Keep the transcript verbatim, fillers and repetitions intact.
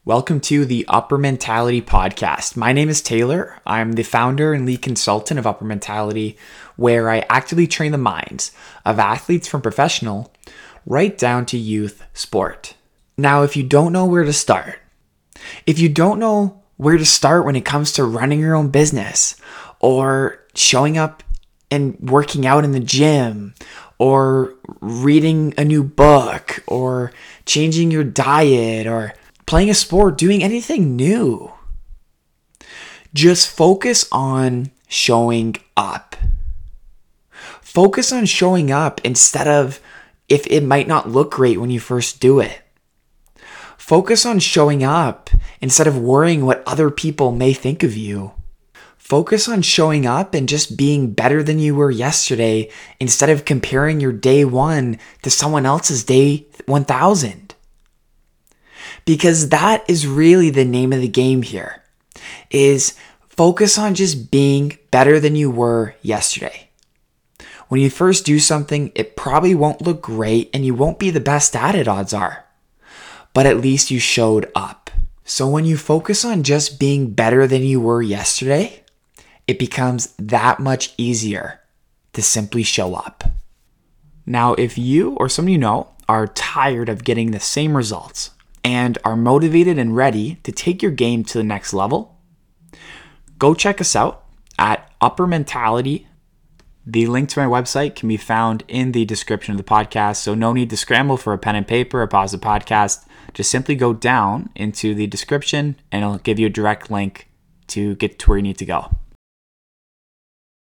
Welcome to the Upper Mentality Podcast. My name is Taylor. I'm the founder and lead consultant of Upper Mentality, where I actively train the minds of athletes from professional right down to youth sport. Now, if you don't know where to start, if you don't know where to start when it comes to running your own business or showing up and working out in the gym or reading a new book or changing your diet or playing a sport, doing anything new, just focus on showing up. Focus on showing up instead of if it might not look great when you first do it. Focus on showing up instead of worrying what other people may think of you. Focus on showing up and just being better than you were yesterday instead of comparing your day one to someone else's day one thousand. Because that is really the name of the game here, is focus on just being better than you were yesterday. When you first do something, it probably won't look great and you won't be the best at it, odds are. But at least you showed up. So when you focus on just being better than you were yesterday, it becomes that much easier to simply show up. Now, if you or someone you know are tired of getting the same results and are motivated and ready to take your game to the next level, go check us out at Upper Mentality. The link to my website can be found in the description of the podcast, so no need to scramble for a pen and paper or pause the podcast. Just simply go down into the description and it'll give you a direct link to get to where you need to go.